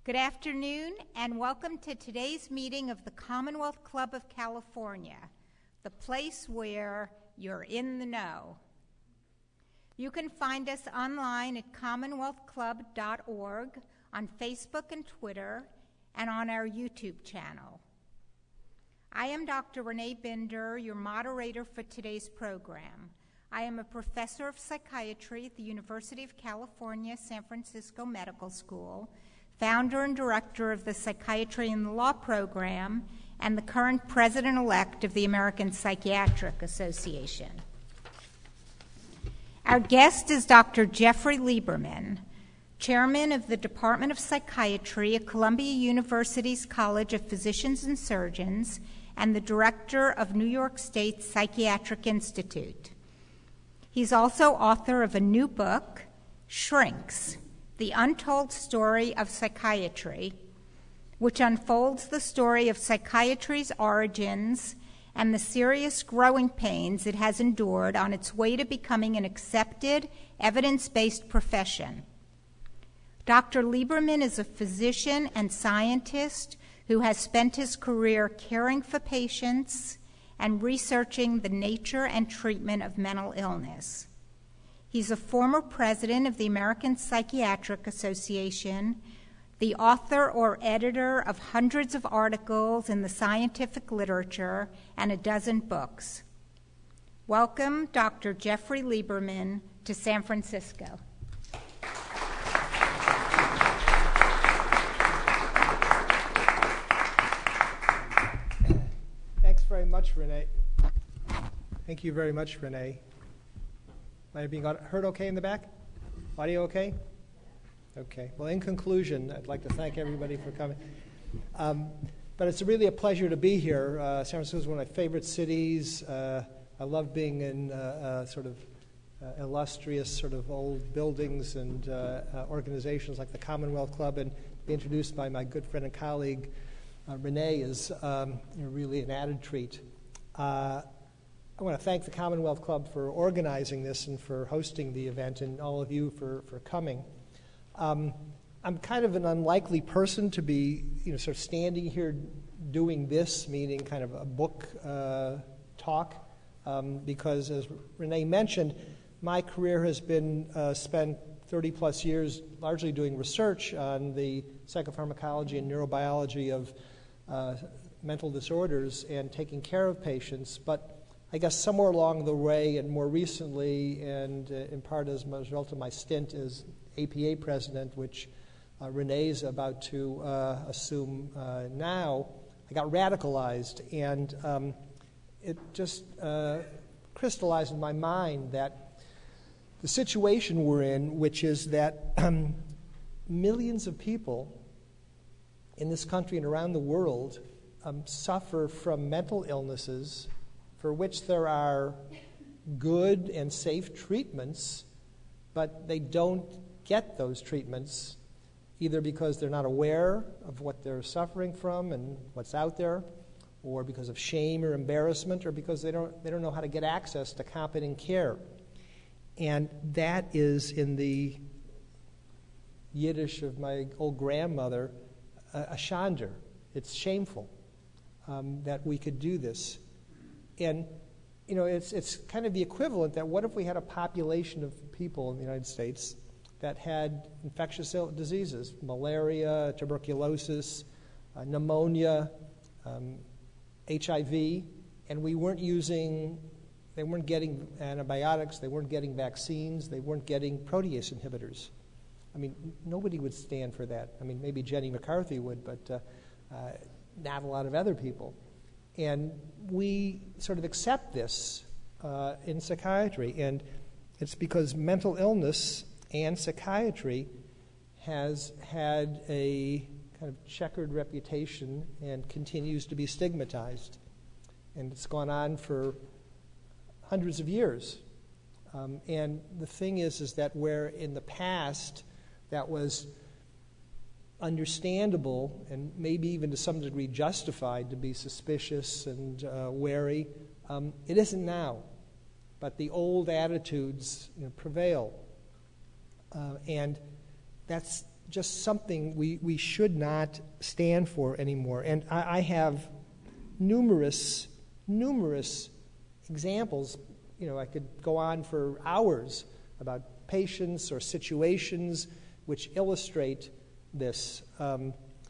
Good afternoon, and welcome to today's meeting of the Commonwealth Club of California, the place where you're in the know. You can find us online at commonwealthclub.org, on Facebook and Twitter, and on our YouTube channel. I am Dr. Renee Binder, your moderator for today's program. I am a professor of psychiatry at the University of California, San Francisco Medical School, founder and director of the Psychiatry in the Law program, and the current president-elect of the American Psychiatric Association. Our guest is Dr. Jeffrey Lieberman, chairman of the Department of Psychiatry at Columbia University's College of Physicians and Surgeons and the director of New York State Psychiatric Institute. He's also author of a new book, Shrinks: The Untold Story of Psychiatry, which unfolds the story of psychiatry's origins and the serious growing pains it has endured on its way to becoming an accepted, evidence-based profession. Dr. Lieberman is a physician and scientist who has spent his career caring for patients and researching the nature and treatment of mental illness. He's a former president of the American Psychiatric Association, the author or editor of hundreds of articles in the scientific literature, and a dozen books. Welcome, Dr. Jeffrey Lieberman, to San Francisco. Thanks very much, Renee. Thank you very much, Renee. Am I being heard okay in the back? Audio okay? Okay. Well, in conclusion, I'd like to thank everybody for coming. But it's really a pleasure to be here. San Francisco is one of my favorite cities. I love being in sort of illustrious sort of old buildings and organizations like the Commonwealth Club, and be introduced by my good friend and colleague, Renee, is really an added treat. I want to thank the Commonwealth Club for organizing this and for hosting the event, and all of you for coming. I'm kind of an unlikely person to be, sort of standing here doing this, meaning kind of a book talk, because as Renee mentioned, my career has been spent 30-plus years largely doing research on the psychopharmacology and neurobiology of mental disorders and taking care of patients, but I guess somewhere along the way, and more recently, and in part as a result of my stint as APA president, which Renee is about to assume now, I got radicalized, and it just crystallized in my mind that the situation we're in, which is that millions of people in this country and around the world suffer from mental illnesses for which there are good and safe treatments, but they don't get those treatments either because they're not aware of what they're suffering from and what's out there, or because of shame or embarrassment, or because they don't know how to get access to competent care. And that is, in the Yiddish of my old grandmother, a shander. It's shameful that we could do this. And, it's kind of the equivalent that what if we had a population of people in the United States that had infectious diseases, malaria, tuberculosis, pneumonia, HIV, and they weren't getting antibiotics, they weren't getting vaccines, they weren't getting protease inhibitors. I mean, nobody would stand for that. I mean, maybe Jenny McCarthy would, but not a lot of other people. And we sort of accept this in psychiatry, and it's because mental illness and psychiatry has had a kind of checkered reputation and continues to be stigmatized. And it's gone on for hundreds of years. And the thing is that where in the past that was understandable and maybe even to some degree justified to be suspicious and wary, it isn't now. But the old attitudes prevail. And that's just something we should not stand for anymore. And I have numerous examples. I could go on for hours about patients or situations which illustrate this. I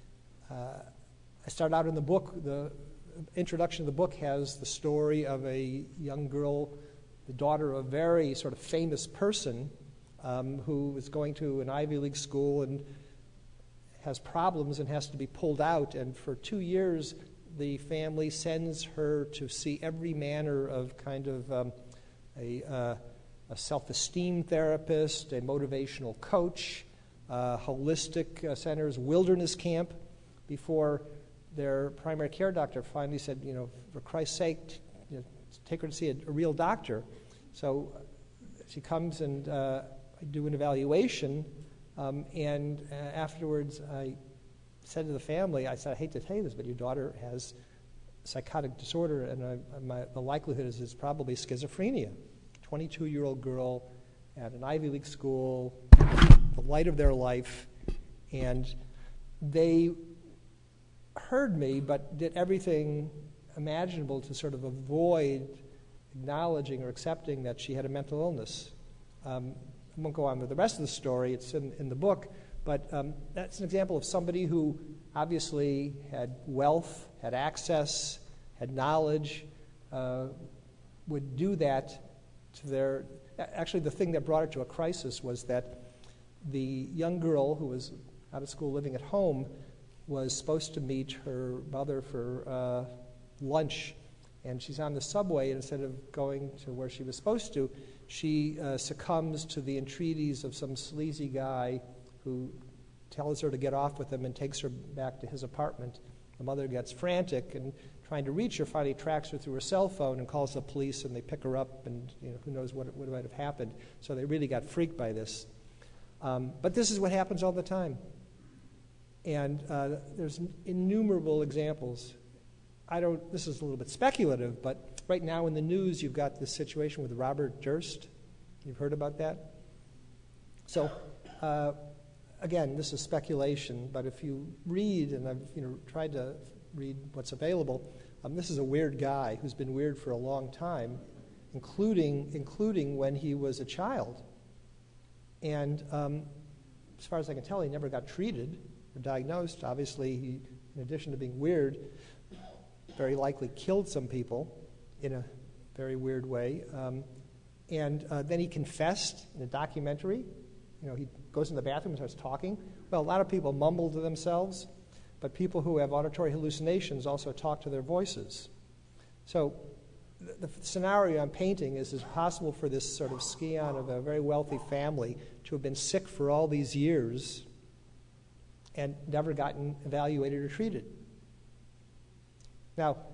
start out in the book. The introduction of the book has the story of a young girl, the daughter of a very sort of famous person, who is going to an Ivy League school and has problems and has to be pulled out. And for 2 years, the family sends her to see every manner of kind of a self-esteem therapist, a motivational coach, holistic centers, wilderness camp, before their primary care doctor finally said, for Christ's sake, take her to see a real doctor. So she comes and I do an evaluation, and afterwards I said to the family, I said, I hate to tell you this, but your daughter has psychotic disorder, and the likelihood is it's probably schizophrenia. 22-year-old girl at an Ivy League school, the light of their life, and they heard me but did everything imaginable to sort of avoid acknowledging or accepting that she had a mental illness. I won't go on with the rest of the story. It's in the book. But that's an example of somebody who obviously had wealth, had access, had knowledge, would do that to their... Actually, the thing that brought it to a crisis was that the young girl who was out of school living at home was supposed to meet her mother for lunch, and she's on the subway, and instead of going to where she was supposed to, she succumbs to the entreaties of some sleazy guy who tells her to get off with him and takes her back to his apartment. The mother gets frantic and trying to reach her, finally tracks her through her cell phone and calls the police, and they pick her up, and who knows what might have happened. So they really got freaked by this. But this is what happens all the time. And there's innumerable examples. This is a little bit speculative, but right now in the news you've got this situation with Robert Durst. You've heard about that? So, again, this is speculation, but if you read, and I've tried to read what's available, this is a weird guy who's been weird for a long time, including when he was a child. And as far as I can tell, he never got treated or diagnosed. Obviously, he, in addition to being weird, very likely killed some people in a very weird way. And then he confessed in a documentary. He goes in the bathroom and starts talking. Well, a lot of people mumble to themselves, but people who have auditory hallucinations also talk to their voices. So the scenario I'm painting is possible for this sort of scion of a very wealthy family to have been sick for all these years and never gotten evaluated or treated. Now,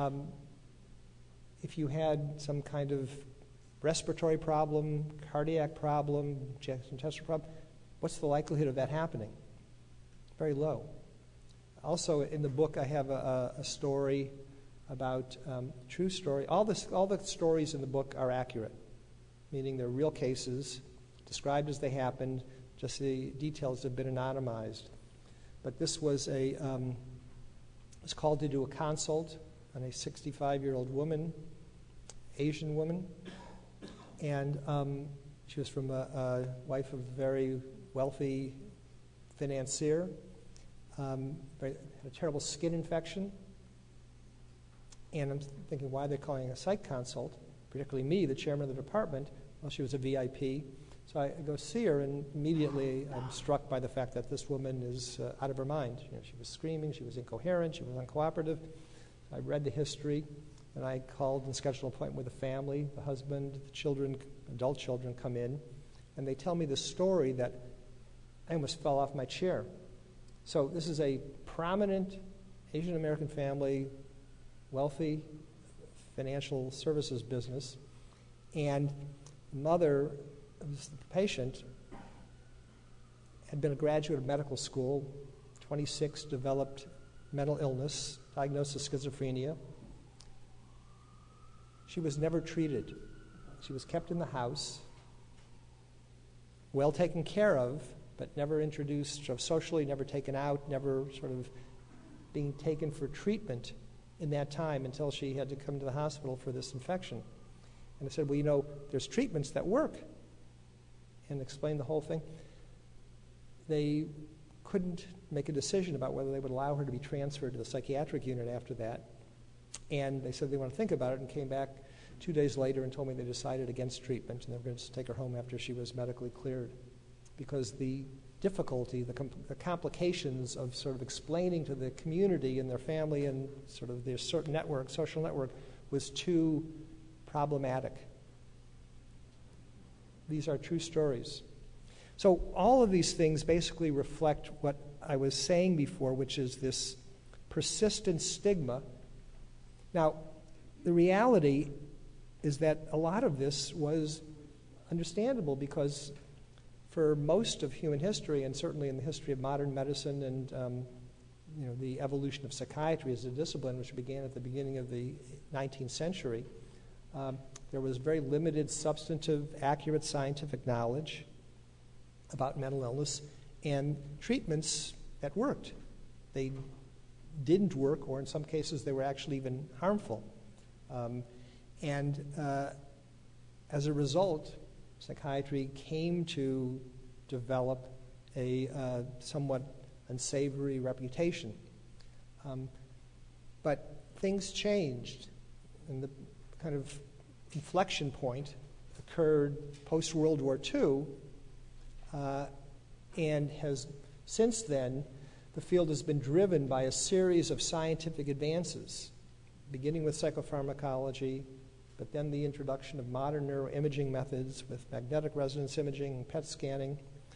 if you had some kind of respiratory problem, cardiac problem, intestinal problem, what's the likelihood of that happening? Very low. Also, in the book, I have a story about true story. All the stories in the book are accurate, meaning they're real cases described as they happened. Just the details have been anonymized. But this was was called to do a consult on a 65-year-old woman, Asian woman, and she was from a wife of a very wealthy financier. Had a terrible skin infection, and I'm thinking, why are they calling a psych consult? Particularly me, the chairman of the department. Well, she was a VIP. So I go see her, and immediately I'm struck by the fact that this woman is out of her mind. She was screaming, she was incoherent, she was uncooperative. I read the history, and I called and scheduled an appointment with the family. The husband, the children, adult children come in, and they tell me this story that I almost fell off my chair. So this is a prominent Asian American family, wealthy financial services business, and the mother of the patient had been a graduate of medical school, 26, developed mental illness, diagnosed with schizophrenia. She was never treated. She was kept in the house, well taken care of, but never introduced socially, never taken out, never sort of being taken for treatment in that time until she had to come to the hospital for this infection. And I said, well, there's treatments that work, and explained the whole thing. They couldn't make a decision about whether they would allow her to be transferred to the psychiatric unit after that. And they said they want to think about it, and came back 2 days later and told me they decided against treatment, and they were going to take her home after she was medically cleared. Because the difficulty, the complications of sort of explaining to the community and their family and sort of their certain network, social network, was too problematic. These are true stories. So all of these things basically reflect what I was saying before, which is this persistent stigma. Now, the reality is that a lot of this was understandable because for most of human history, and certainly in the history of modern medicine and the evolution of psychiatry as a discipline, which began at the beginning of the 19th century, there was very limited substantive, accurate scientific knowledge about mental illness and treatments that worked. They didn't work, or in some cases they were actually even harmful. As a result, psychiatry came to develop a somewhat unsavory reputation. But things changed, and the kind of inflection point occurred post-World War II, and has since then, the field has been driven by a series of scientific advances, beginning with psychopharmacology, but then the introduction of modern neuroimaging methods with magnetic resonance imaging, PET scanning,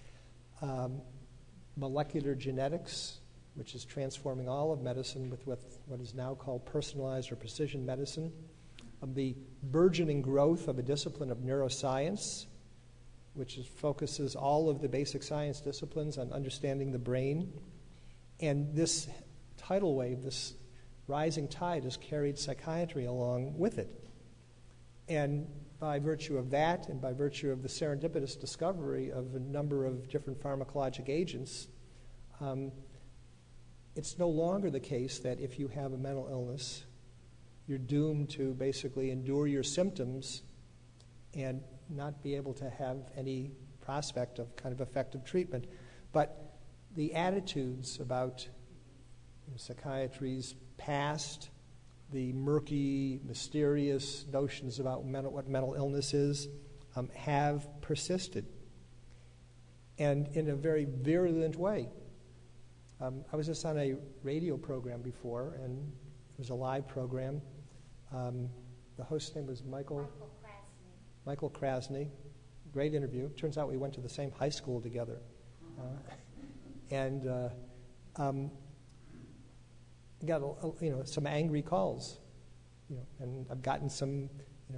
molecular genetics, which is transforming all of medicine with what is now called personalized or precision medicine, the burgeoning growth of a discipline of neuroscience, which focuses all of the basic science disciplines on understanding the brain. And this tidal wave, this rising tide, has carried psychiatry along with it. And by virtue of that, and by virtue of the serendipitous discovery of a number of different pharmacologic agents, it's no longer the case that if you have a mental illness, you're doomed to basically endure your symptoms and not be able to have any prospect of kind of effective treatment. But the attitudes about psychiatry's past, the murky, mysterious notions about what mental illness is, have persisted, and in a very virulent way. I was just on a radio program before, and it was a live program. The host's name was Michael Krasny. Great interview. Turns out we went to the same high school together. Got some angry calls, and I've gotten some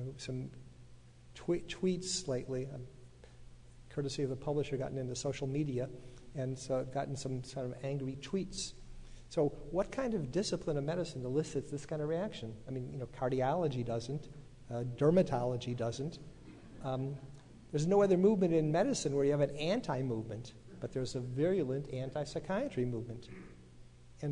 tweets lately. Courtesy of the publisher, gotten into social media, and so I've gotten some sort of angry tweets. So, what kind of discipline of medicine elicits this kind of reaction? I mean, cardiology doesn't, dermatology doesn't. There's no other movement in medicine where you have an anti-movement, but there's a virulent anti-psychiatry movement, and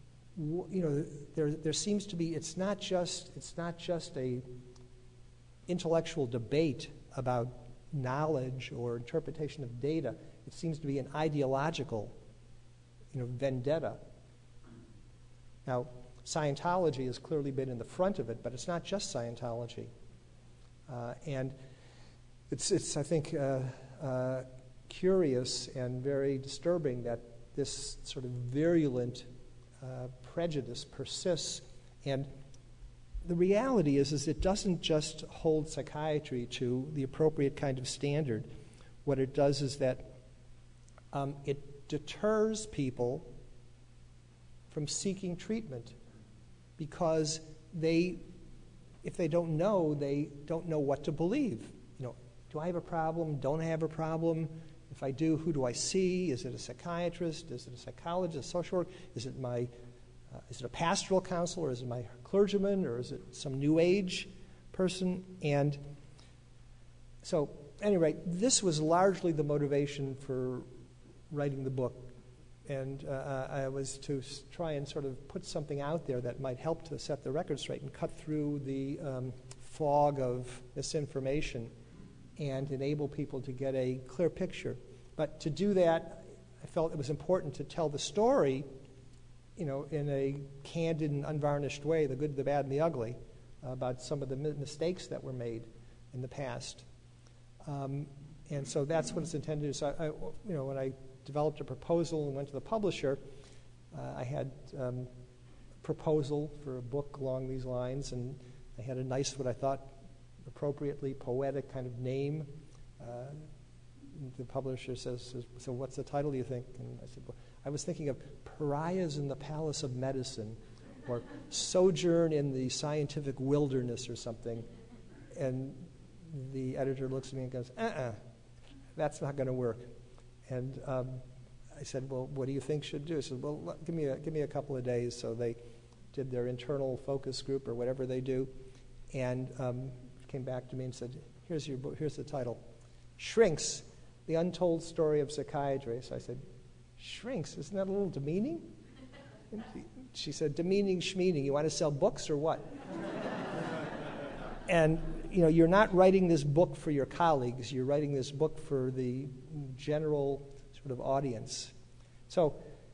there seems to be. It's not just a intellectual debate about knowledge or interpretation of data. It seems to be an ideological, vendetta. Now, Scientology has clearly been in the front of it, but it's not just Scientology, and it's I think curious and very disturbing that this sort of virulent prejudice persists. And the reality is it doesn't just hold psychiatry to the appropriate kind of standard. What it does is that it deters people from seeking treatment because if they don't know, they don't know what to believe. Do I have a problem? Don't I have a problem? If I do, who do I see? Is it a psychiatrist? Is it a psychologist, a social worker? Is it a pastoral counselor? Is it my clergyman? Or is it some New Age person? And so, at any rate, this was largely the motivation for writing the book. And I was to try and sort of put something out there that might help to set the record straight and cut through the fog of misinformation and enable people to get a clear picture. But to do that, I felt it was important to tell the story, in a candid and unvarnished way, the good, the bad, and the ugly, about some of the mistakes that were made in the past. And so that's what it's intended to do. So, when I developed a proposal and went to the publisher, I had a proposal for a book along these lines, and I had a nice, what I thought, appropriately poetic kind of name. The publisher says, so what's the title, do you think? And I said, well, I was thinking of Pariahs in the Palace of Medicine, or Sojourn in the Scientific Wilderness or something. And the editor looks at me and goes, that's not going to work. And I said, well, what do you think should do? He said, well, give me a couple of days. So they did their internal focus group or whatever they do, and came back to me and said, here's your book, here's the title, Shrinks, The Untold Story of Psychiatry. So I said, Shrinks, isn't that a little demeaning? And she said, demeaning, schmeaning, you want to sell books or what? And, you're not writing this book for your colleagues, you're writing this book for the general sort of audience. So,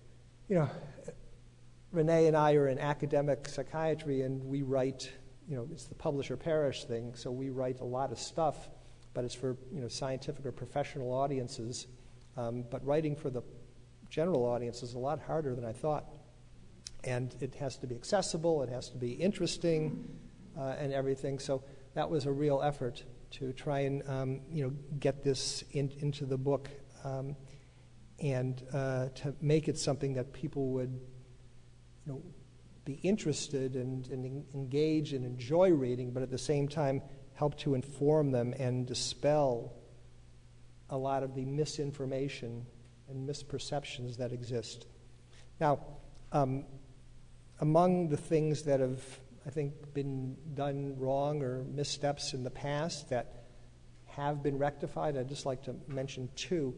Renee and I are in academic psychiatry, and we write, it's the publisher-perish thing, so we write a lot of stuff, but it's for, scientific or professional audiences. But writing for the general audience is a lot harder than I thought. And it has to be accessible, it has to be interesting, and everything. So that was a real effort to try and, get this into the book, and to make it something that people would, be interested and engage and enjoy reading, but at the same time help to inform them and dispel a lot of the misinformation and misperceptions that exist. Now, among the things that have, I think, been done wrong or missteps in the past that have been rectified, I'd just like to mention two.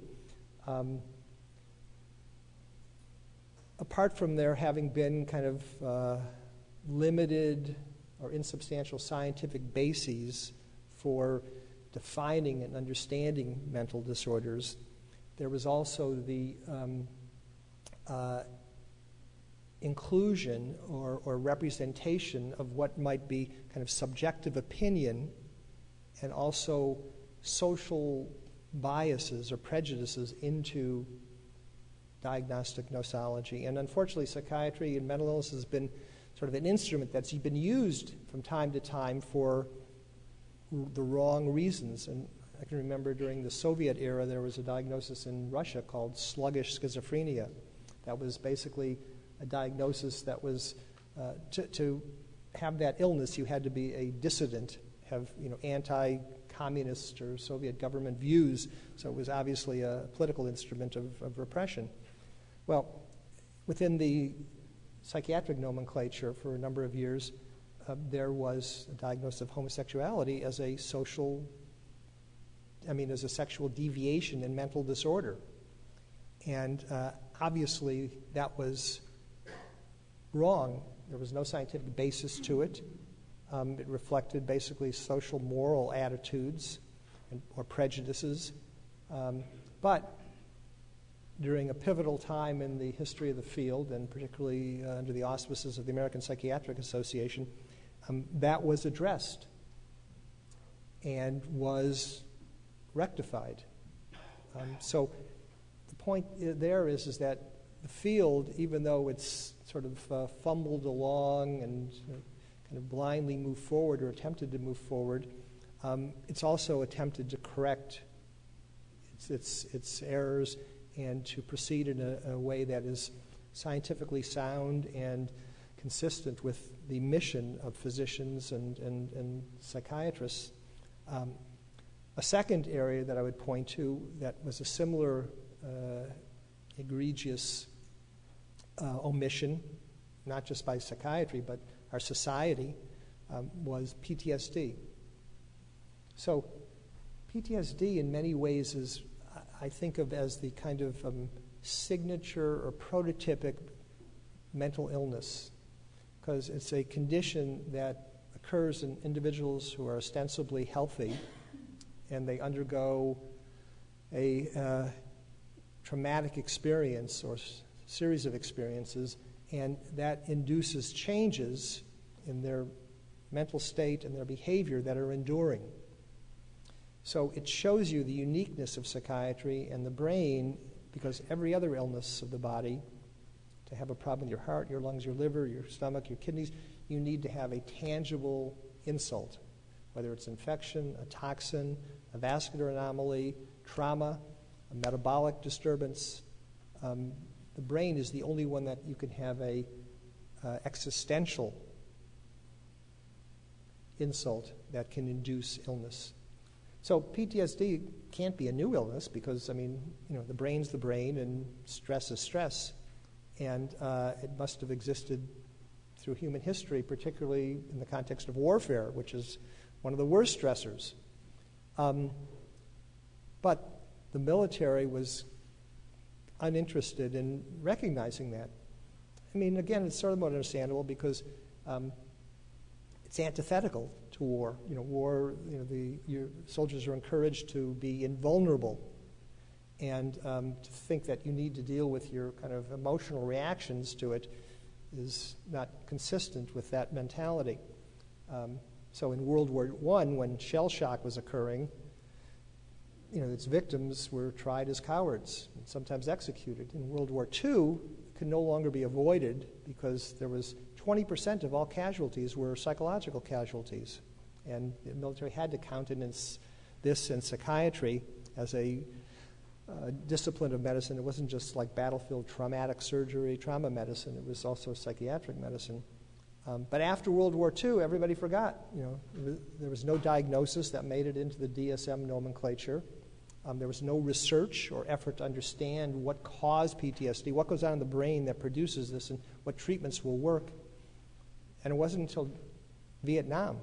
Apart from there having been kind of limited or insubstantial scientific bases for defining and understanding mental disorders, there was also the inclusion or representation of what might be kind of subjective opinion and also social biases or prejudices into diagnostic nosology. And unfortunately, psychiatry and mental illness has been sort of an instrument that's been used from time to time for the wrong reasons. And I can remember during the Soviet era, there was a diagnosis in Russia called sluggish schizophrenia. That was basically a diagnosis that was, to have that illness, you had to be a dissident, have anti-communist or Soviet government views, so it was obviously a political instrument of repression. Well, within the psychiatric nomenclature for a number of years, there was a diagnosis of homosexuality as a sexual deviation in mental disorder. And obviously that was wrong. There was no scientific basis to it. It reflected basically social moral attitudes or prejudices. But during a pivotal time in the history of the field, and particularly under the auspices of the American Psychiatric Association, that was addressed and was rectified. So the point there is that the field, even though it's sort of fumbled along and kind of blindly moved forward or attempted to move forward, it's also attempted to correct its errors and to proceed in a way that is scientifically sound and consistent with the mission of physicians and psychiatrists. A second area that I would point to that was a similar egregious omission, not just by psychiatry, but our society, was PTSD. So PTSD in many ways is, I think of as the kind of signature or prototypic mental illness, because it's a condition that occurs in individuals who are ostensibly healthy, and they undergo a traumatic experience or series of experiences, and that induces changes in their mental state and their behavior that are enduring. So it shows you the uniqueness of psychiatry and the brain, because every other illness of the body, to have a problem with your heart, your lungs, your liver, your stomach, your kidneys, you need to have a tangible insult, whether it's infection, a toxin, a vascular anomaly, trauma, a metabolic disturbance. The brain is the only one that you can have a existential insult that can induce illness. So PTSD can't be a new illness because, the brain's the brain and stress is stress. And it must have existed through human history, particularly in the context of warfare, which is one of the worst stressors. But the military was uninterested in recognizing that. Again, it's sort of understandable because it's antithetical to war. Your soldiers are encouraged to be invulnerable and to think that you need to deal with your kind of emotional reactions to it is not consistent with that mentality. So in World War I, when shell shock was occurring, its victims were tried as cowards and sometimes executed. In World War II, it could no longer be avoided because there was 20% of all casualties were psychological casualties. And the military had to countenance this in psychiatry as a discipline of medicine. It wasn't just like battlefield traumatic surgery, trauma medicine. It was also psychiatric medicine. But after World War II, everybody forgot. There was no diagnosis that made it into the DSM nomenclature. There was no research or effort to understand what caused PTSD, what goes on in the brain that produces this, and what treatments will work. And it wasn't until Vietnam.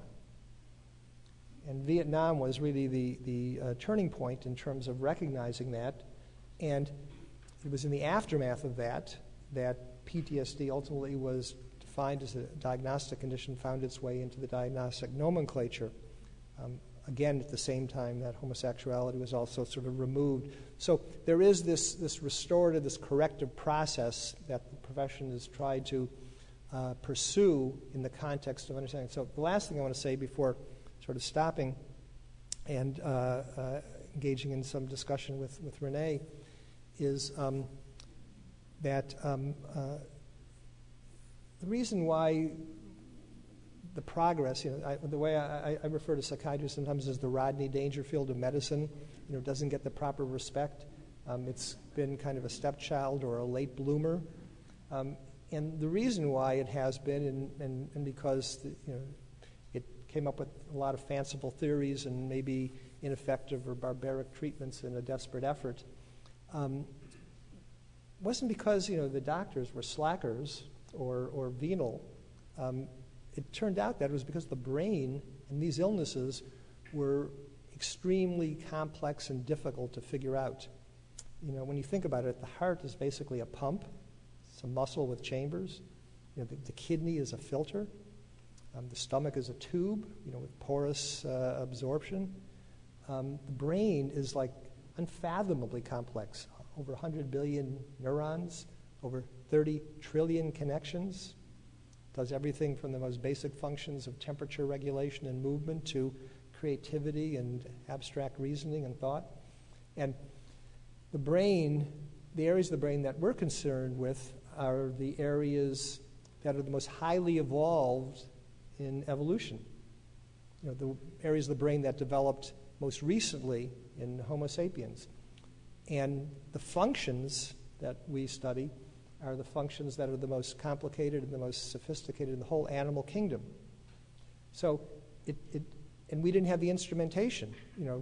And Vietnam was really the turning point in terms of recognizing that. And it was in the aftermath of that PTSD ultimately was defined as a diagnostic condition, found its way into the diagnostic nomenclature. Again, at the same time that homosexuality was also sort of removed. So there is this restorative, this corrective process that the profession has tried to pursue in the context of understanding. So the last thing I want to say before sort of stopping and engaging in some discussion with Renee is that the reason why the progress, the way I refer to psychiatry sometimes as the Rodney Dangerfield of medicine, doesn't get the proper respect. It's been kind of a stepchild or a late bloomer. And the reason why it has been, and because it came up with a lot of fanciful theories and maybe ineffective or barbaric treatments in a desperate effort, wasn't because the doctors were slackers or venal. It turned out that it was because the brain and these illnesses were extremely complex and difficult to figure out. When you think about it, the heart is basically a pump. It's a muscle with chambers. The kidney is a filter. The stomach is a tube, with porous absorption. The brain is like unfathomably complex. Over 100 billion neurons, over 30 trillion connections. Does everything from the most basic functions of temperature regulation and movement to creativity and abstract reasoning and thought. And the brain, the areas of the brain that we're concerned with are the areas that are the most highly evolved in evolution. The areas of the brain that developed most recently in Homo sapiens. And the functions that we study are the functions that are the most complicated and the most sophisticated in the whole animal kingdom. So and we didn't have the instrumentation.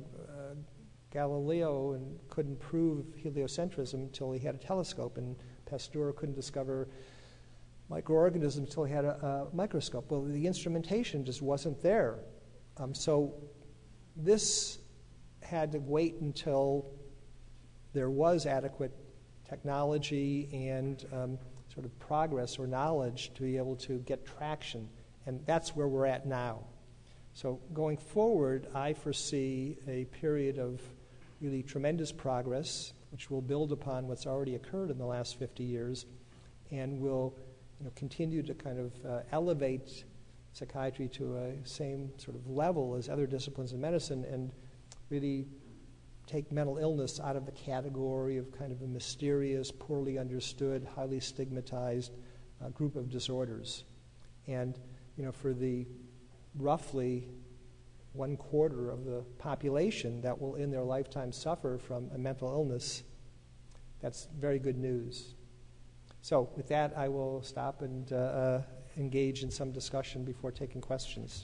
Galileo couldn't prove heliocentrism until he had a telescope, and Pasteur couldn't discover microorganisms until he had a microscope. Well, the instrumentation just wasn't there. So this had to wait until there was adequate technology and sort of progress or knowledge to be able to get traction. And that's where we're at now. So going forward, I foresee a period of really tremendous progress, which will build upon what's already occurred in the last 50 years, and will continue to kind of elevate psychiatry to a same sort of level as other disciplines in medicine, and really take mental illness out of the category of kind of a mysterious, poorly understood, highly stigmatized group of disorders. And for the roughly 1/4 of the population that will in their lifetime suffer from a mental illness, that's very good news. So with that, I will stop and engage in some discussion before taking questions.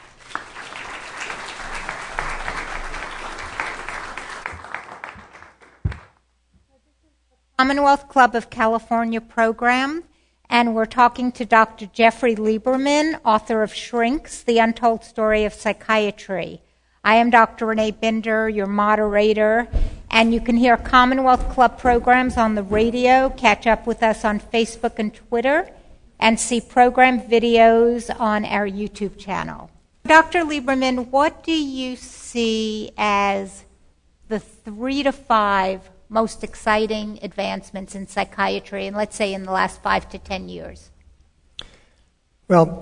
Commonwealth Club of California program, and we're talking to Dr. Jeffrey Lieberman, author of Shrinks, The Untold Story of Psychiatry. I am Dr. Renee Binder, your moderator, and you can hear Commonwealth Club programs on the radio, catch up with us on Facebook and Twitter, and see program videos on our YouTube channel. Dr. Lieberman, what do you see as the 3 to 5 most exciting advancements in psychiatry, and let's say in the last 5 to 10 years? Well,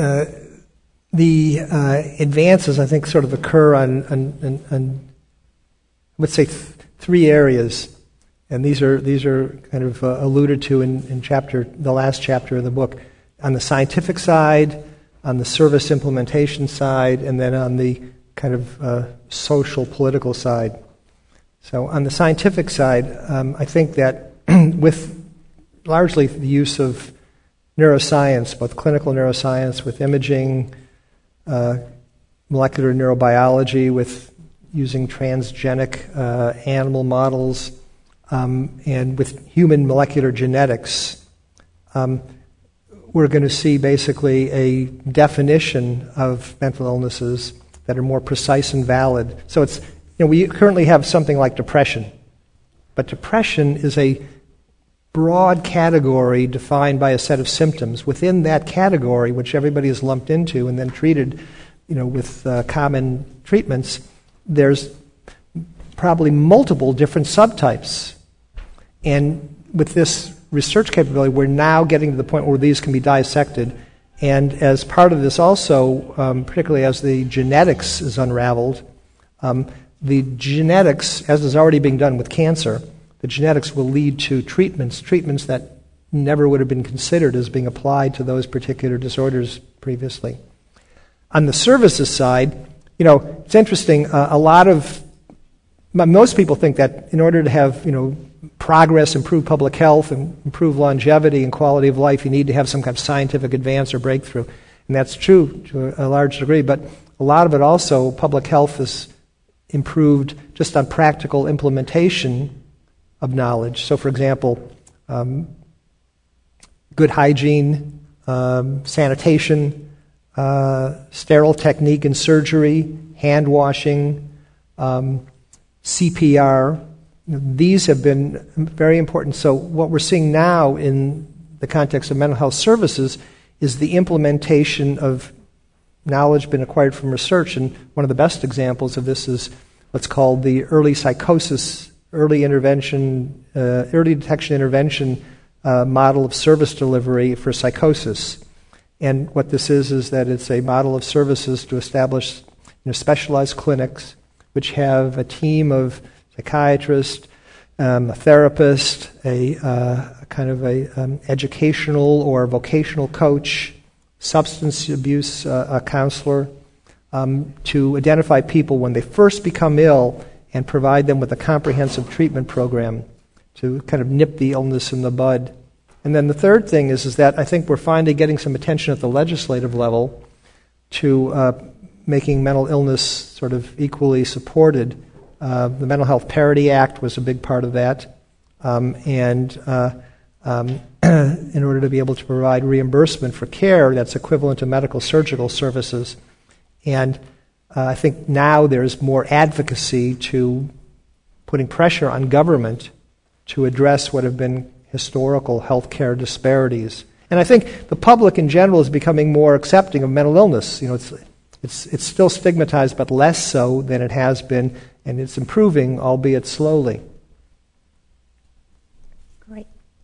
the advances, I think, sort of occur on let's say, 3 areas, and these are kind of alluded to in the last chapter of the book. On the scientific side, on the service implementation side, and then on the kind of social, political side. So on the scientific side, I think that with largely the use of neuroscience, both clinical neuroscience with imaging, molecular neurobiology with using transgenic animal models, and with human molecular genetics, we're going to see basically a definition of mental illnesses that are more precise and valid. So it's we currently have something like depression, but depression is a broad category defined by a set of symptoms. Within that category, which everybody is lumped into and then treated, with common treatments, there's probably multiple different subtypes. And with this research capability, we're now getting to the point where these can be dissected. And as part of this also, particularly as the genetics is unraveled, the genetics, as is already being done with cancer, the genetics will lead to treatments that never would have been considered as being applied to those particular disorders previously. On the services side, it's interesting. Most people think that in order to have, progress, improve public health, and improve longevity and quality of life, you need to have some kind of scientific advance or breakthrough. And that's true to a large degree, but a lot of it also, public health is improved just on practical implementation of knowledge. So, for example, good hygiene, sanitation, sterile technique in surgery, hand washing, CPR. These have been very important. So what we're seeing now in the context of mental health services is the implementation of knowledge been acquired from research, and one of the best examples of this is what's called the early psychosis, early detection intervention model of service delivery for psychosis. And what this is that it's a model of services to establish specialized clinics which have a team of psychiatrists, a therapist, a kind of educational or vocational coach, substance abuse counselor, to identify people when they first become ill and provide them with a comprehensive treatment program to kind of nip the illness in the bud. And then the third thing is that I think we're finally getting some attention at the legislative level to making mental illness sort of equally supported. The Mental Health Parity Act was a big part of that. In order to be able to provide reimbursement for care that's equivalent to medical surgical services. And I think now there's more advocacy to putting pressure on government to address what have been historical healthcare disparities. And I think the public in general is becoming more accepting of mental illness. It's still stigmatized, but less so than it has been, and it's improving, albeit slowly. Great.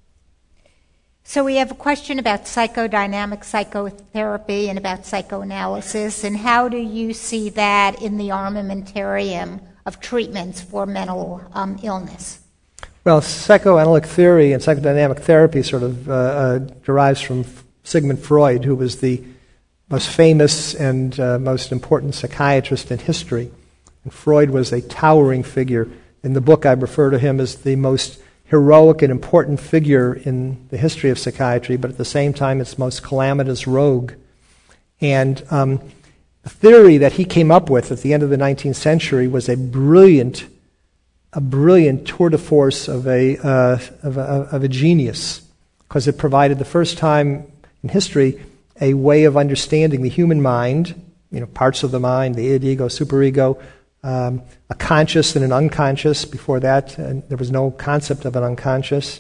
So we have a question about psychodynamic psychotherapy and about psychoanalysis, and how do you see that in the armamentarium of treatments for mental illness? Well, psychoanalytic theory and psychodynamic therapy sort of derives from Sigmund Freud, who was the most famous and most important psychiatrist in history. And Freud was a towering figure. In the book, I refer to him as the most heroic and important figure in the history of psychiatry, but at the same time, its most calamitous rogue. And the theory that he came up with at the end of the 19th century was a brilliant tour de force of a genius, because it provided the first time in history a way of understanding the human mind, parts of the mind, the id, ego, superego, a conscious and an unconscious. Before that, there was no concept of an unconscious.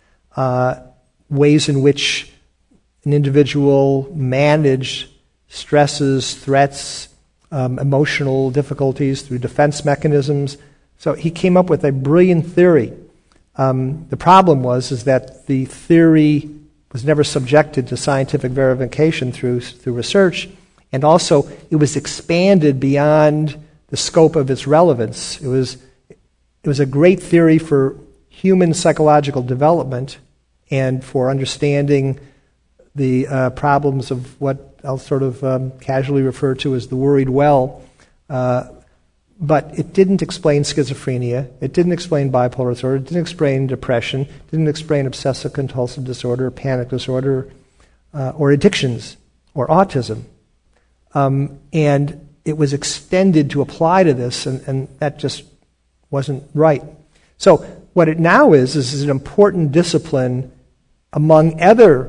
Ways in which an individual managed stresses, threats, emotional difficulties through defense mechanisms. So he came up with a brilliant theory. The problem is that the theory was never subjected to scientific verification through research, and also it was expanded beyond the scope of its relevance. It was a great theory for human psychological development and for understanding the problems of what I'll sort of casually refer to as the worried well. But it didn't explain schizophrenia, it didn't explain bipolar disorder, it didn't explain depression, it didn't explain obsessive-compulsive disorder, panic disorder, or addictions, or autism. And it was extended to apply to this, and that just wasn't right. So what it now is an important discipline among other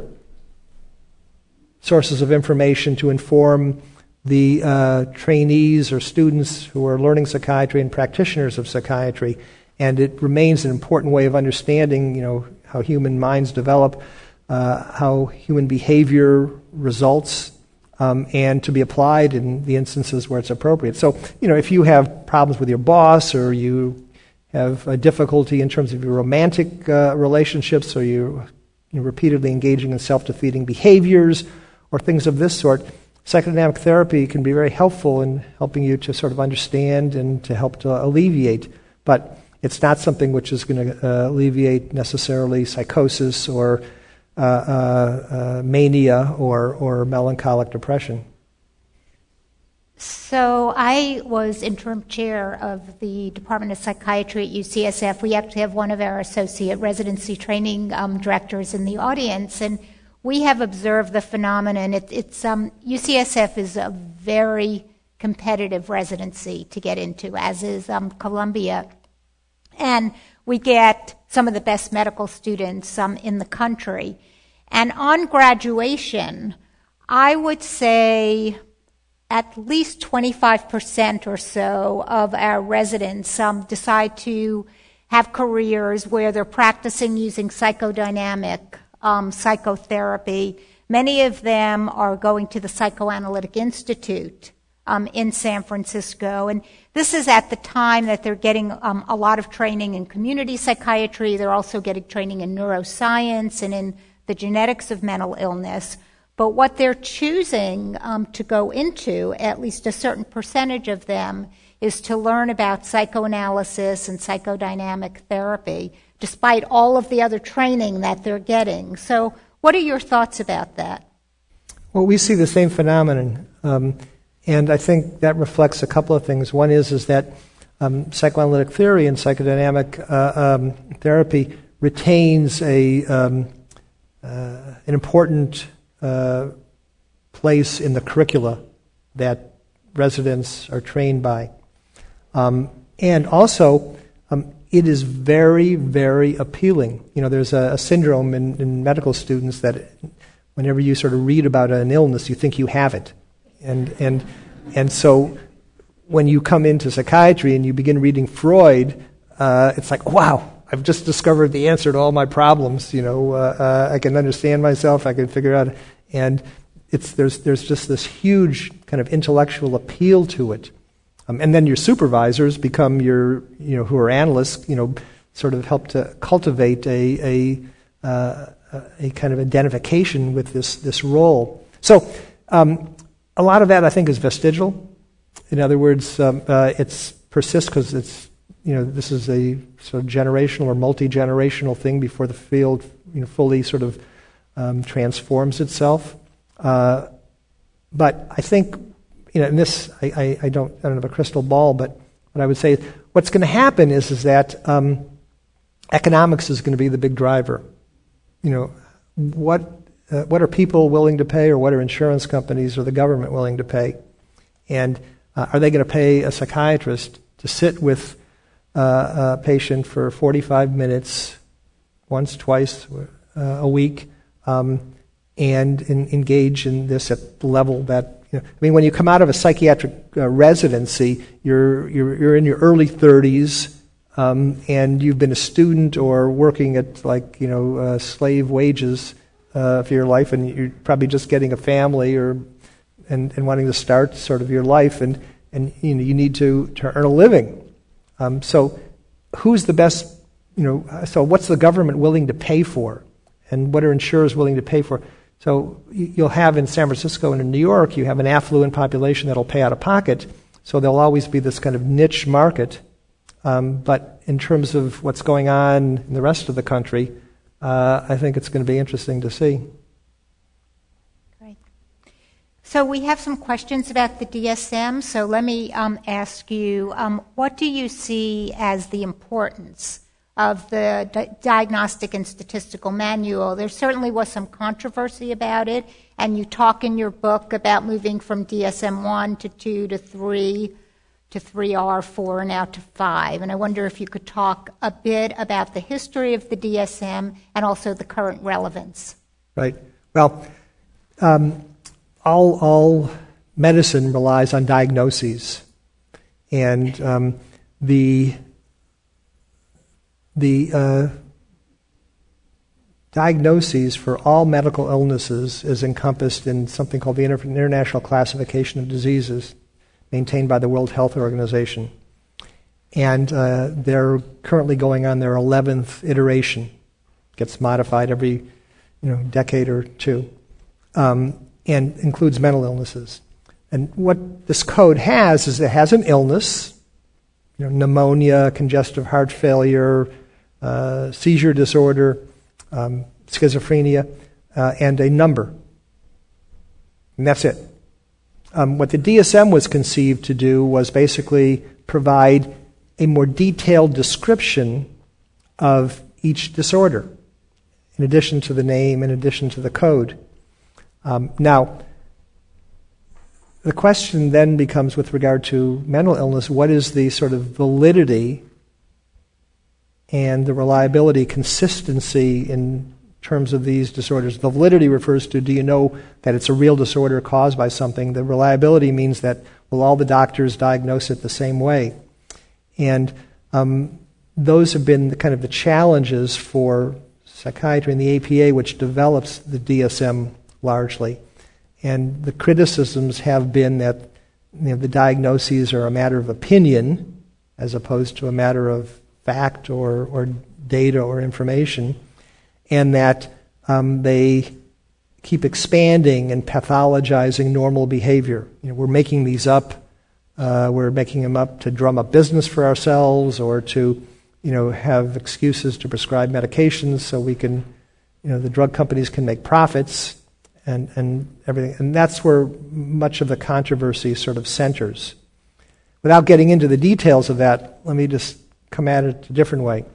sources of information to inform the trainees or students who are learning psychiatry and practitioners of psychiatry, and it remains an important way of understanding, how human minds develop, how human behavior results, and to be applied in the instances where it's appropriate. So, if you have problems with your boss, or you have a difficulty in terms of your romantic relationships, or you're repeatedly engaging in self-defeating behaviors, or things of this sort, psychodynamic therapy can be very helpful in helping you to sort of understand and to help to alleviate. But it's not something which is going to alleviate necessarily psychosis or mania or melancholic depression. So I was interim chair of the Department of Psychiatry at UCSF. We actually have one of our associate residency training directors in the audience, and we have observed the phenomenon. UCSF is a very competitive residency to get into, as is Columbia. And we get some of the best medical students in the country. And on graduation, I would say at least 25% or so of our residents decide to have careers where they're practicing using psychodynamic psychotherapy. Many of them are going to the Psychoanalytic Institute in San Francisco, and this is at the time that they're getting a lot of training in community psychiatry. They're also getting training in neuroscience and in the genetics of mental illness. But what they're choosing to go into, at least a certain percentage of them, is to learn about psychoanalysis and psychodynamic therapy, despite all of the other training that they're getting. So what are your thoughts about that? Well, we see the same phenomenon, and I think that reflects a couple of things. One is that psychoanalytic theory and psychodynamic therapy retains an important place in the curricula that residents are trained by. And also, it is very, very appealing. There's a syndrome in medical students that whenever you sort of read about an illness, you think you have it. And so when you come into psychiatry and you begin reading Freud, it's like, wow, I've just discovered the answer to all my problems. I can understand myself. I can figure out, and there's just this huge kind of intellectual appeal to it. And then your supervisors become who are analysts, sort of help to cultivate a kind of identification with this role. So a lot of that, I think, is vestigial. In other words, it persists because this is a sort of generational or multi-generational thing before the field fully sort of transforms itself. But I think, in this, I don't have a crystal ball, but what I would say, what's going to happen is that economics is going to be the big driver. What are people willing to pay, or what are insurance companies or the government willing to pay? And are they going to pay a psychiatrist to sit with a patient for 45 minutes, once, twice a week, and engage in this at the level that, when you come out of a psychiatric residency, you're in your early 30s, and you've been a student or working at slave wages for your life, and you're probably just getting a family and wanting to start sort of your life, and you need to earn a living. So who's the best? So what's the government willing to pay for, and what are insurers willing to pay for? So you'll have in San Francisco and in New York, you have an affluent population that'll pay out of pocket. So there'll always be this kind of niche market. But in terms of what's going on in the rest of the country, I think it's going to be interesting to see. Great. So we have some questions about the DSM. So let me ask you, what do you see as the importance of the Diagnostic and Statistical Manual? There certainly was some controversy about it, and you talk in your book about moving from DSM-1 to 2 to 3 to 3R, 4, now to 5. And I wonder if you could talk a bit about the history of the DSM and also the current relevance. Right. Well, all medicine relies on diagnoses, and the diagnoses for all medical illnesses is encompassed in something called the International Classification of Diseases, maintained by the World Health Organization. And they're currently going on their 11th iteration. Gets modified every decade or two, and includes mental illnesses. And what this code has is it has an illness, pneumonia, congestive heart failure, seizure disorder, schizophrenia, and a number. And that's it. What the DSM was conceived to do was basically provide a more detailed description of each disorder, in addition to the name, in addition to the code. Now, the question then becomes, with regard to mental illness, what is the sort of validity and the reliability, consistency in terms of these disorders? The validity refers to, do you know that it's a real disorder caused by something? The reliability means that, will all the doctors diagnose it the same way? And those have been the challenges for psychiatry and the APA, which develops the DSM largely. And the criticisms have been that the diagnoses are a matter of opinion as opposed to a matter of fact or data or information, and that they keep expanding and pathologizing normal behavior. We're making these up. We're making them up to drum up business for ourselves, or to have excuses to prescribe medications so we can, the drug companies can make profits and everything. And that's where much of the controversy sort of centers. Without getting into the details of that, let me just come at it a different way.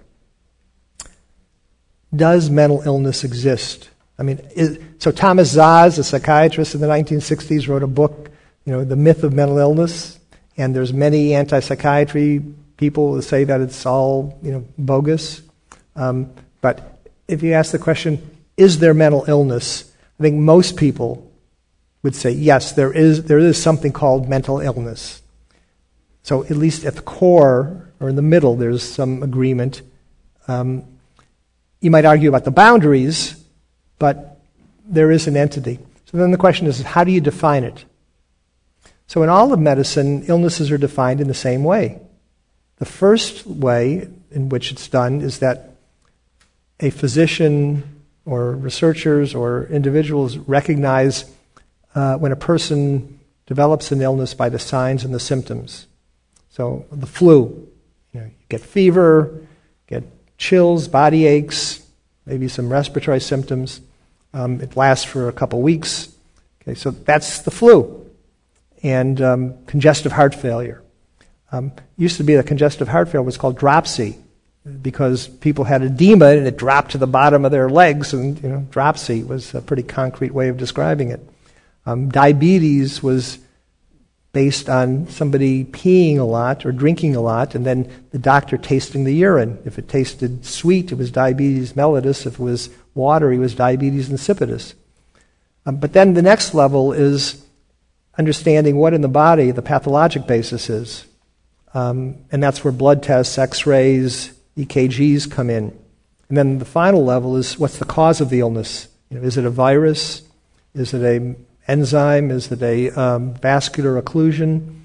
Does mental illness exist? So Thomas Szasz, a psychiatrist in the 1960s, wrote a book, The Myth of Mental Illness, and there's many anti-psychiatry people who say that it's all, bogus. But if you ask the question, is there mental illness? I think most people would say, yes, there is something called mental illness. So at least at the core, or in the middle, there's some agreement You might argue about the boundaries, but there is an entity. So then the question is, how do you define it? So in all of medicine, illnesses are defined in the same way. The first way in which it's done is that a physician or researchers or individuals recognize when a person develops an illness by the signs and the symptoms. So the flu, you get fever, get chills, body aches, maybe some respiratory symptoms. It lasts for a couple weeks. Okay, so that's the flu. And congestive heart failure. Used to be that congestive heart failure was called dropsy because people had edema and it dropped to the bottom of their legs, and dropsy was a pretty concrete way of describing it. Diabetes was based on somebody peeing a lot or drinking a lot, and then the doctor tasting the urine. If it tasted sweet, it was diabetes mellitus. If it was watery, it was diabetes insipidus. But then the next level is understanding what in the body the pathologic basis is. And that's where blood tests, x-rays, EKGs come in. And then the final level is what's the cause of the illness? Is it a virus? Is it a enzyme? Is it a vascular occlusion?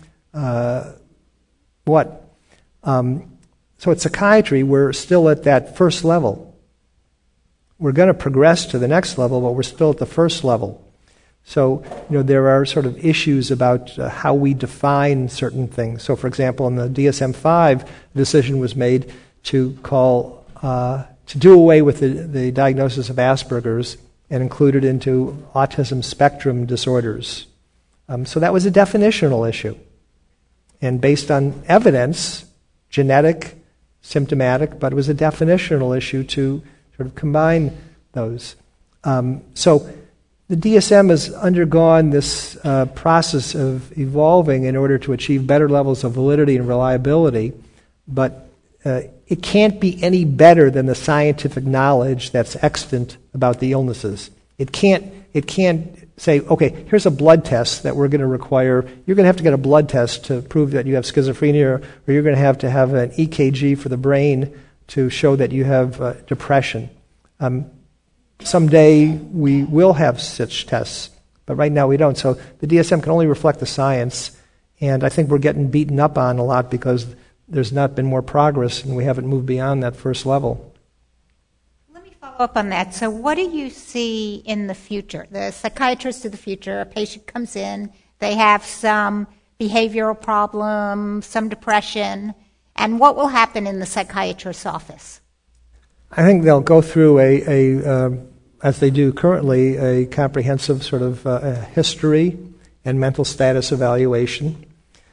What? So at psychiatry, we're still at that first level. We're going to progress to the next level, but we're still at the first level. So, there are sort of issues about how we define certain things. So, for example, in the DSM-5, a decision was made to do away with the diagnosis of Asperger's and include it into autism spectrum disorders. So that was a definitional issue. And based on evidence, genetic, symptomatic, but it was a definitional issue to sort of combine those. So the DSM has undergone this process of evolving in order to achieve better levels of validity and reliability, but it can't be any better than the scientific knowledge that's extant about the illnesses. It can't say, okay, here's a blood test that we're going to require. You're going to have to get a blood test to prove that you have schizophrenia, or you're going to have an EKG for the brain to show that you have depression. Someday we will have such tests, but right now we don't. So the DSM can only reflect the science, and I think we're getting beaten up on a lot because there's not been more progress and we haven't moved beyond that first level. Let me follow up on that. So what do you see in the future? The psychiatrist of the future, a patient comes in, they have some behavioral problem, some depression, and what will happen in the psychiatrist's office? I think they'll go through as they do currently, a comprehensive sort of history and mental status evaluation.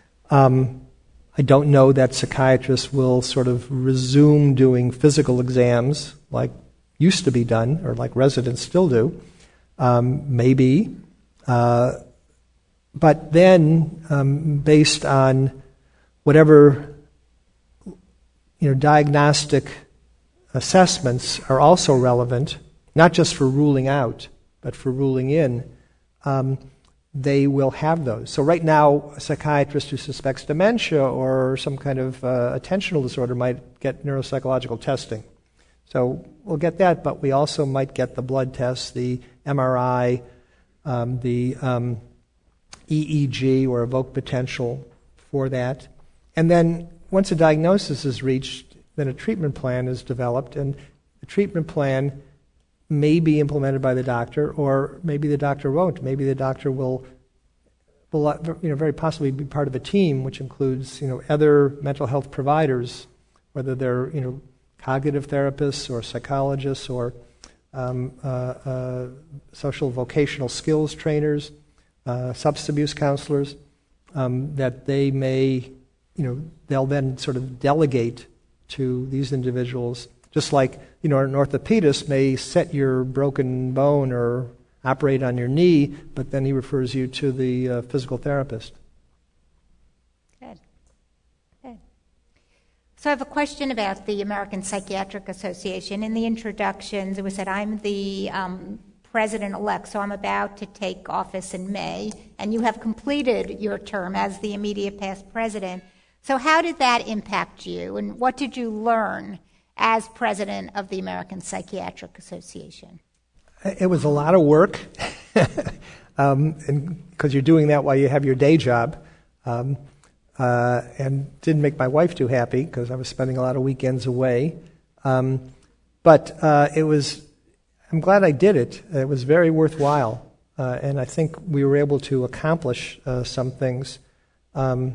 I don't know that psychiatrists will sort of resume doing physical exams like used to be done, or like residents still do. Maybe. But then, based on whatever diagnostic assessments are also relevant, not just for ruling out, but for ruling in, they will have those. So right now, a psychiatrist who suspects dementia or some kind of attentional disorder might get neuropsychological testing. So we'll get that, but we also might get the blood tests, the MRI, the EEG or evoked potential for that. And then once a diagnosis is reached, then a treatment plan is developed, and the treatment plan may be implemented by the doctor, or maybe the doctor won't. Maybe the doctor will very possibly be part of a team, which includes other mental health providers, whether they're cognitive therapists or psychologists or social vocational skills trainers, substance abuse counselors, that they may, they'll then sort of delegate to these individuals, just like, an orthopedist may set your broken bone or operate on your knee, but then he refers you to the physical therapist. Good. So I have a question about the American Psychiatric Association. In the introductions, it was said, I'm the president-elect, so I'm about to take office in May, and you have completed your term as the immediate past president. So how did that impact you, and what did you learn as president of the American Psychiatric Association? It was a lot of work, and because you're doing that while you have your day job, and didn't make my wife too happy because I was spending a lot of weekends away. But I'm glad I did it. It was very worthwhile, and I think we were able to accomplish some things in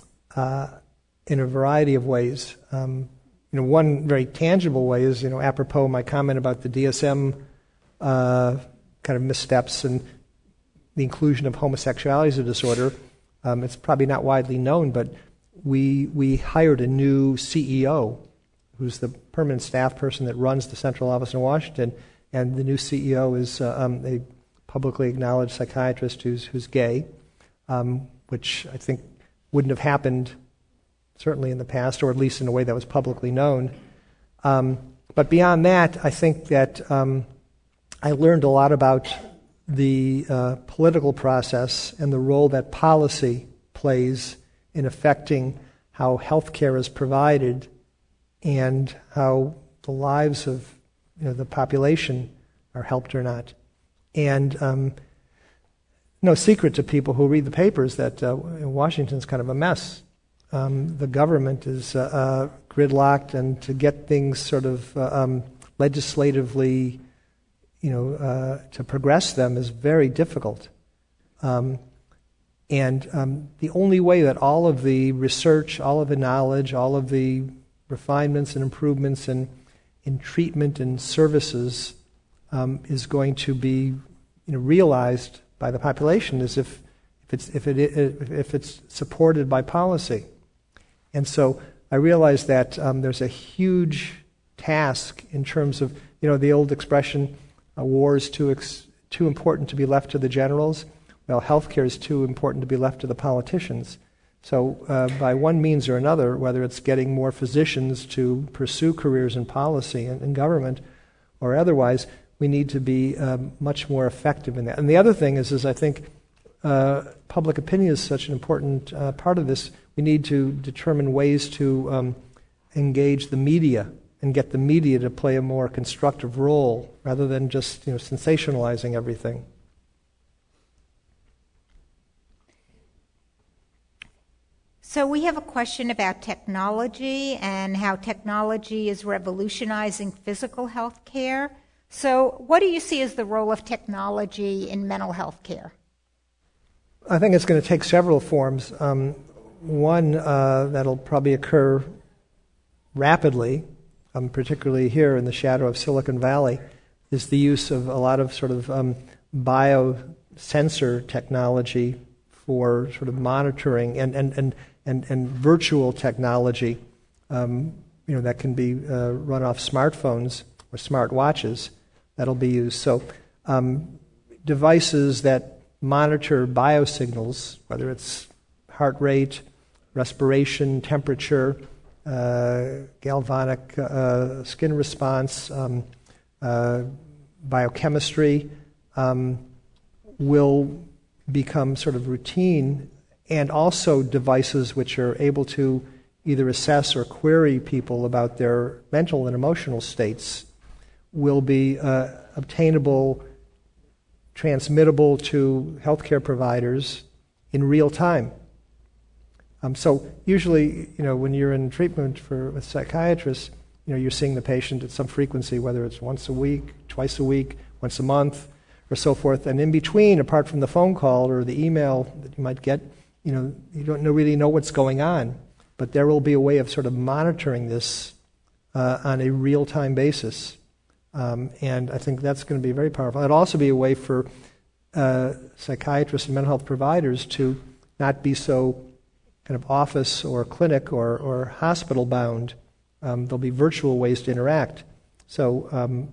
a variety of ways. One very tangible way is, apropos my comment about the DSM kind of missteps and the inclusion of homosexuality as a disorder. It's probably not widely known, but we hired a new CEO who's the permanent staff person that runs the central office in Washington, and the new CEO is a publicly acknowledged psychiatrist who's gay, which I think wouldn't have happened certainly in the past, or at least in a way that was publicly known. But beyond that, I think that I learned a lot about the political process and the role that policy plays in affecting how healthcare is provided and how the lives of the population are helped or not. And no secret to people who read the papers that Washington's kind of a mess. The government is gridlocked, and to get things sort of legislatively, to progress them is very difficult. And the only way that all of the research, all of the knowledge, all of the refinements and improvements in treatment and services is going to be realized by the population is if it's supported by policy. And so I realized that there's a huge task in terms of the old expression, war is too important to be left to the generals. Well, healthcare is too important to be left to the politicians. So by one means or another, whether it's getting more physicians to pursue careers in policy and in government or otherwise, we need to be much more effective in that. And the other thing is I think public opinion is such an important part of this. We need to determine ways to engage the media and get the media to play a more constructive role rather than just sensationalizing everything. So we have a question about technology and how technology is revolutionizing physical health care. So what do you see as the role of technology in mental health care? I think it's going to take several forms. One that'll probably occur rapidly, particularly here in the shadow of Silicon Valley, is the use of a lot of sort of biosensor technology for sort of monitoring and virtual technology, that can be run off smartphones or smartwatches that'll be used. So devices that monitor biosignals, whether it's heart rate, respiration, temperature, galvanic skin response, biochemistry, will become sort of routine, and also devices which are able to either assess or query people about their mental and emotional states will be obtainable, transmittable to healthcare providers in real time. So usually, when you're in treatment with psychiatrists, you're seeing the patient at some frequency, whether it's once a week, twice a week, once a month, or so forth. And in between, apart from the phone call or the email that you might get, you don't really know what's going on. But there will be a way of sort of monitoring this on a real-time basis. And I think that's going to be very powerful. It'll also be a way for psychiatrists and mental health providers to not be so kind of office or clinic or hospital bound. There'll be virtual ways to interact. So,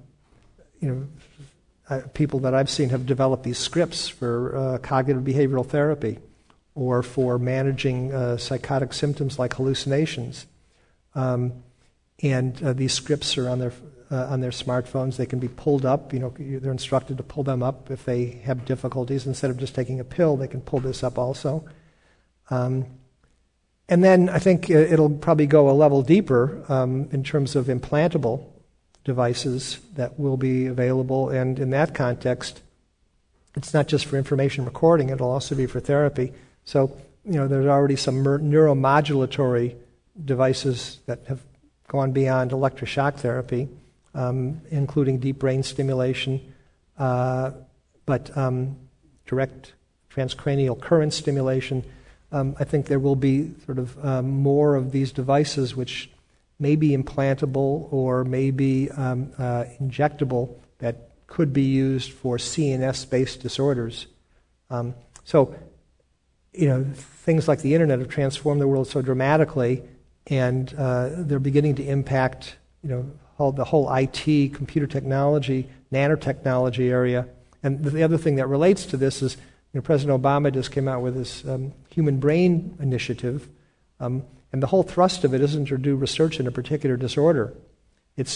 people that I've seen have developed these scripts for cognitive behavioral therapy or for managing psychotic symptoms like hallucinations. And these scripts are on their smartphones. They can be pulled up. They're instructed to pull them up if they have difficulties. Instead of just taking a pill, they can pull this up also. And then I think it'll probably go a level deeper in terms of implantable devices that will be available. And in that context, it's not just for information recording, it'll also be for therapy. So, there's already some neuromodulatory devices that have gone beyond electroshock therapy, including deep brain stimulation, but direct transcranial current stimulation. I think there will be sort of more of these devices which may be implantable or may be injectable that could be used for CNS-based disorders. So, things like the internet have transformed the world so dramatically, and they're beginning to impact, the whole IT, computer technology, nanotechnology area. And the other thing that relates to this is, President Obama just came out with this Human Brain Initiative, and the whole thrust of it isn't to do research in a particular disorder. It's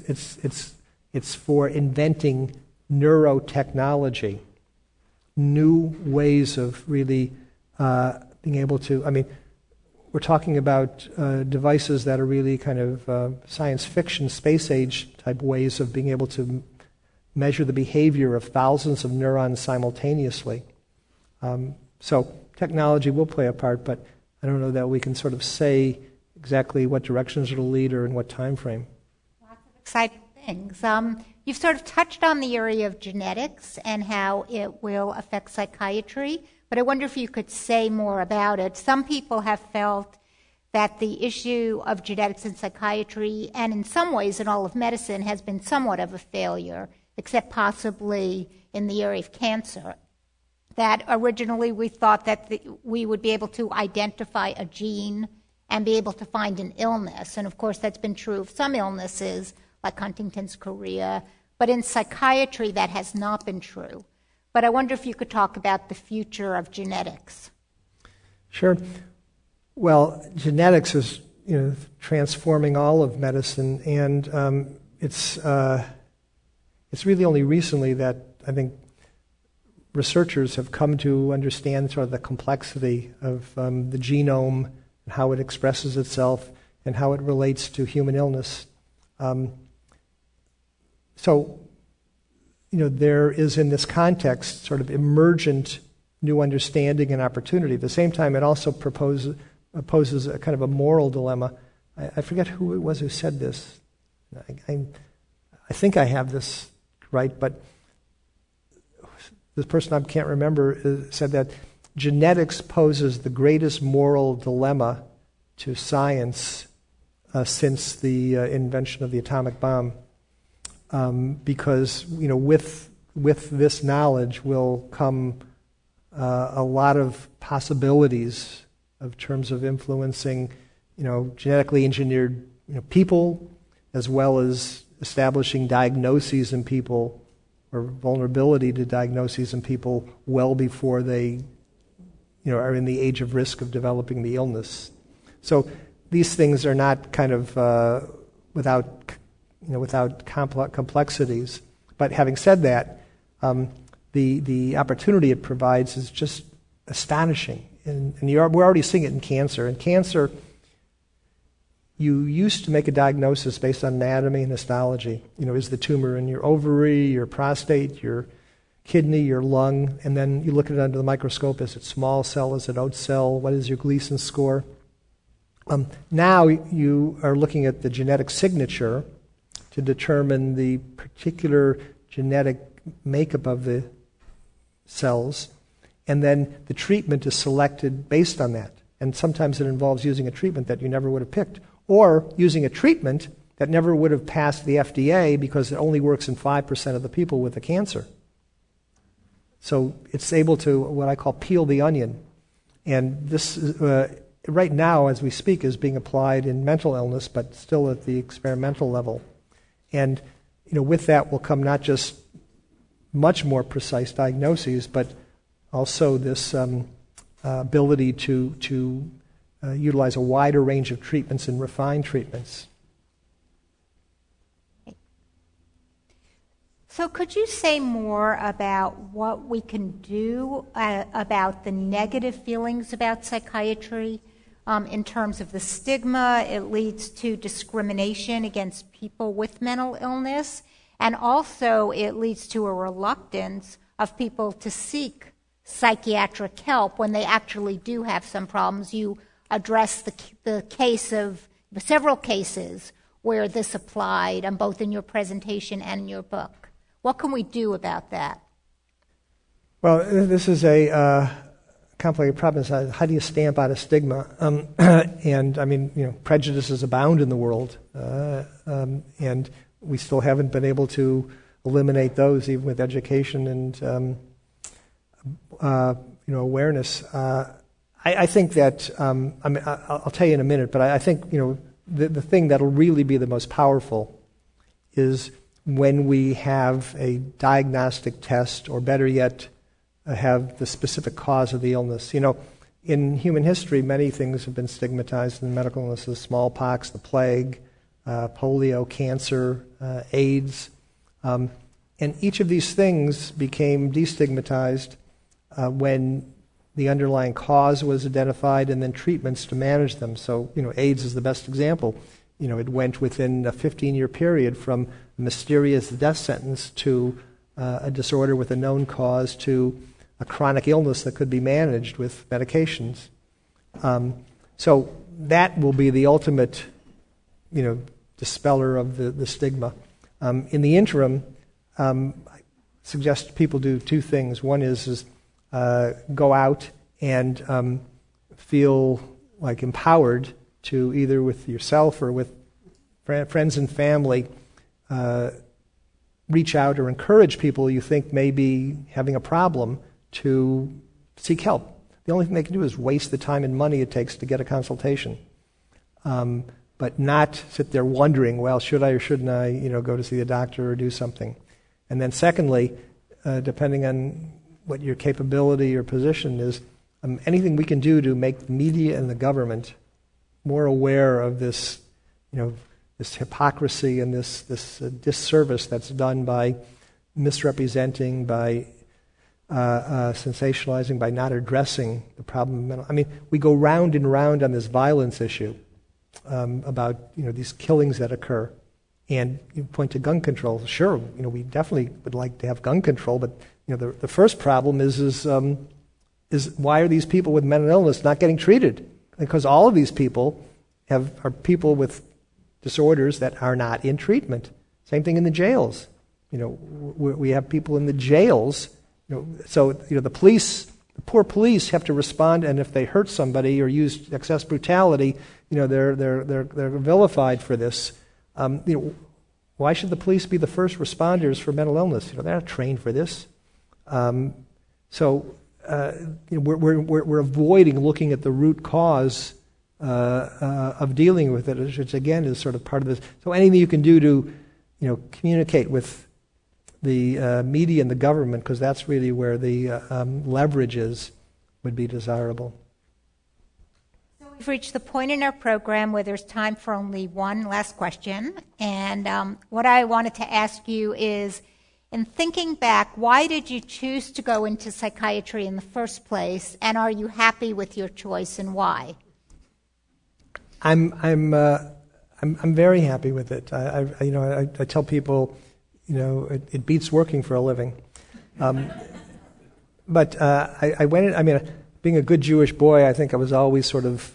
for inventing neurotechnology, new ways of really being able to. We're talking about devices that are really kind of science fiction, space age type ways of being able to measure the behavior of thousands of neurons simultaneously. So technology will play a part, but I don't know that we can sort of say exactly what directions it'll lead or in what time frame. Lots of exciting things. You've sort of touched on the area of genetics and how it will affect psychiatry, but I wonder if you could say more about it. Some people have felt that the issue of genetics in psychiatry, and in some ways in all of medicine, has been somewhat of a failure, except possibly in the area of cancer. That originally we thought that we would be able to identify a gene and be able to find an illness. And of course that's been true of some illnesses like Huntington's chorea, but in psychiatry that has not been true. But I wonder if you could talk about the future of genetics. Sure. Well, genetics is transforming all of medicine, and it's really only recently that I think researchers have come to understand sort of the complexity of the genome and how it expresses itself and how it relates to human illness. So, there is in this context sort of emergent new understanding and opportunity. At the same time, it also poses a kind of a moral dilemma. I forget who it was who said this. I think I have this right, but this person I can't remember said that genetics poses the greatest moral dilemma to science since the invention of the atomic bomb, because with this knowledge will come a lot of possibilities of terms of influencing, genetically engineered people, as well as establishing diagnoses in people or vulnerability to diagnoses in people well before they, are in the age of risk of developing the illness. So these things are not kind of without complexities. But having said that, the opportunity it provides is just astonishing. And we're already seeing it in cancer. In cancer, you used to make a diagnosis based on anatomy and histology. Is the tumor in your ovary, your prostate, your kidney, your lung? And then you look at it under the microscope. Is it small cell? Is it oat cell? What is your Gleason score? Now you are looking at the genetic signature to determine the particular genetic makeup of the cells, and then the treatment is selected based on that. And sometimes it involves using a treatment that you never would have picked, or using a treatment that never would have passed the FDA because it only works in 5% of the people with the cancer. So it's able to, what I call, peel the onion. And this, right now, as we speak, is being applied in mental illness, but still at the experimental level. And with that will come not just much more precise diagnoses, but also this ability to utilize a wider range of treatments and refined treatments. So could you say more about what we can do about the negative feelings about psychiatry? in terms of the stigma. It leads to discrimination against people with mental illness. And also it leads to a reluctance of people to seek psychiatric help when they actually do have some problems. You address the case of several cases where this applied, both in your presentation and in your book. What can we do about that? Well, this is a complicated problem. How do you stamp out a stigma? And I mean, prejudices abound in the world, and we still haven't been able to eliminate those, even with education and awareness. I think that I'll tell you in a minute, but I think the thing that'll really be the most powerful is when we have a diagnostic test, or better yet, have the specific cause of the illness. In human history, many things have been stigmatized in medical illnesses: smallpox, the plague, polio, cancer, AIDS. And each of these things became destigmatized when the underlying cause was identified and then treatments to manage them. So, AIDS is the best example. It went within a 15-year period from a mysterious death sentence to a disorder with a known cause to a chronic illness that could be managed with medications. So that will be the ultimate, dispeller of the stigma. In the interim, I suggest people do two things. One is go out and feel like empowered to, either with yourself or with friends and family, reach out or encourage people you think may be having a problem to seek help. The only thing they can do is waste the time and money it takes to get a consultation, but not sit there wondering, well, should I or shouldn't I, go to see the doctor or do something. And then secondly, depending on what your capability or position is, anything we can do to make the media and the government more aware of this, this hypocrisy and this disservice that's done by misrepresenting, by sensationalizing, by not addressing the problem of mental. I mean, we go round and round on this violence issue about these killings that occur, and you point to gun control. Sure, we definitely would like to have gun control, but the first problem is why are these people with mental illness not getting treated? Because all of these people are people with disorders that are not in treatment. Same thing in the jails. We have people in the jails. So the police, the poor police, have to respond, and if they hurt somebody or use excess brutality, they're vilified for this. Why should the police be the first responders for mental illness? They're not trained for this. We're avoiding looking at the root cause of dealing with it, which again is sort of part of this. So anything you can do to communicate with the media and the government, because that's really where the leverage is, would be desirable. So we've reached the point in our program where there's time for only one last question. And what I wanted to ask you is, in thinking back, why did you choose to go into psychiatry in the first place, and are you happy with your choice, and why? I'm very happy with it. I tell people, it beats working for a living. But I went in, being a good Jewish boy, I think I was always sort of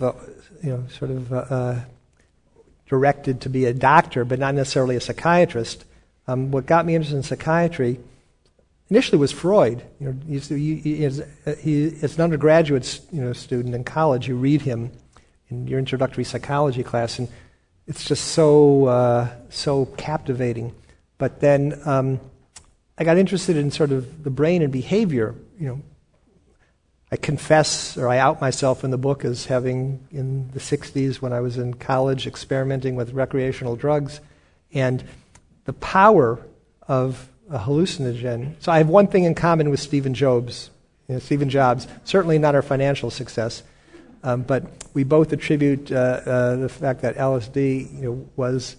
directed to be a doctor, but not necessarily a psychiatrist. What got me interested in psychiatry initially was Freud. As an undergraduate student in college, you read him in your introductory psychology class, and it's just so captivating. But then I got interested in sort of the brain and behavior. I confess, or I out myself in the book as having, in the 60s when I was in college, experimenting with recreational drugs, and the power of a hallucinogen. So I have one thing in common with Stephen Jobs. Stephen Jobs, certainly not our financial success, but we both attribute the fact that LSD was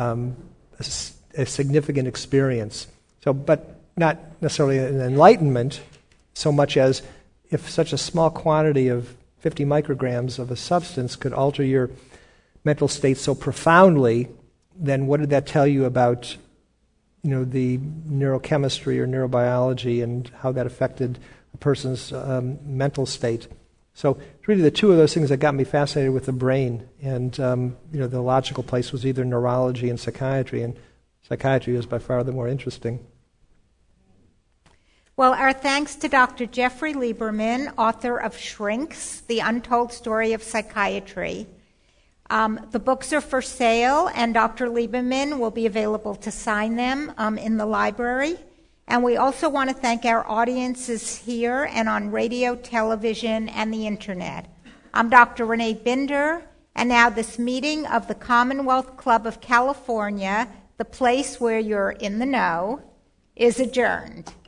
a significant experience. So, but not necessarily an enlightenment, so much as if such a small quantity of 50 micrograms of a substance could alter your mental state so profoundly, then what did that tell you about the neurochemistry or neurobiology and how that affected a person's mental state? So it's really the two of those things that got me fascinated with the brain. And the logical place was either neurology and psychiatry was by far the more interesting. Well, our thanks to Dr. Jeffrey Lieberman, author of Shrinks, The Untold Story of Psychiatry. The books are for sale, and Dr. Lieberman will be available to sign them in the library. And we also want to thank our audiences here and on radio, television, and the Internet. I'm Dr. Renee Binder, and now this meeting of the Commonwealth Club of California, the place where you're in the know, is adjourned.